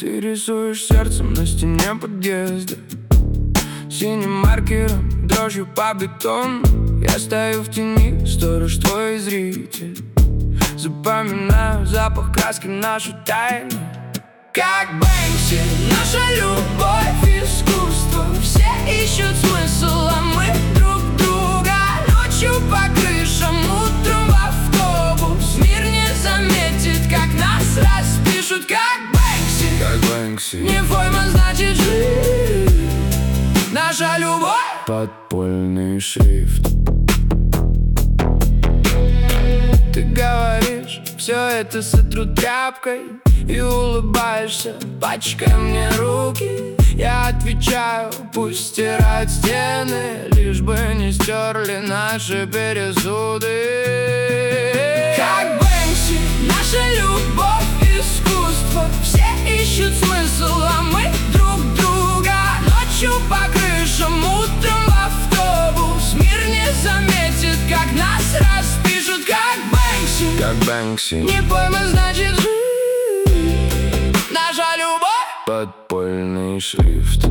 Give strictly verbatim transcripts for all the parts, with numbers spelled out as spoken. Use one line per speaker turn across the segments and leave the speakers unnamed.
Ты рисуешь сердцем на стене подъезда, синим маркером, дрожью по бетону. Я стою в тени, сторож твой зритель. Запоминаю запах краски, нашу тайну. Как Бэнкси, наша любовь, искусство. Все ищут смысл, а мы друг друга. Ночью по крышам, утром в автобус. Мир не заметит, как нас распишут. Как Бэнкси,
как Бэнкси.
не пойма, значит жизнь. Наша любовь,
подпольный шрифт.
ты говоришь, все это сотру тряпкой, и улыбаешься, пачкай мне руки. Я отвечаю, пусть стирают стены, лишь бы не стерли наши пересуды. Как Бэнкси, наша любовь, искусство. Все ищут смысл, а мы друг друга. Ночью по крышам, утром в автобус. Мир не заметит, как нас распишут. Как Бэнкси,
как Бэнкси.
не пойма, значит жизнь. Наша любовь,
подпольный шрифт.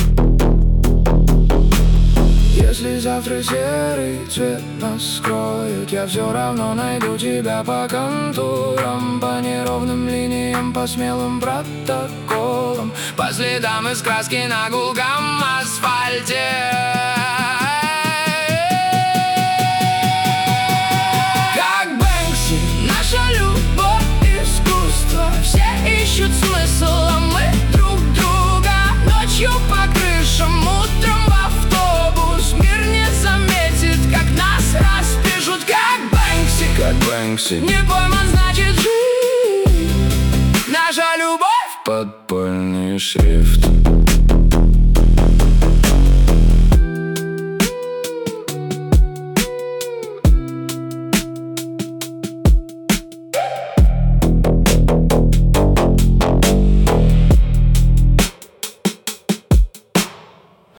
если завтра серый цвет нас скроет, я все равно найду тебя по контурам, по неровным линиям, по смелым протоколам, по следам из краски на гулком асфальте. Как Бэнкси, наша любовь, искусство. Все ищут смысл, а мы друг друга. Ночью по крышам, утром в автобус. Мир не заметит, как нас распишут. Как Бэнкси,
как Бэнкси.
не пойма, значит жизнь. Наша любовь,
подпольный шрифт.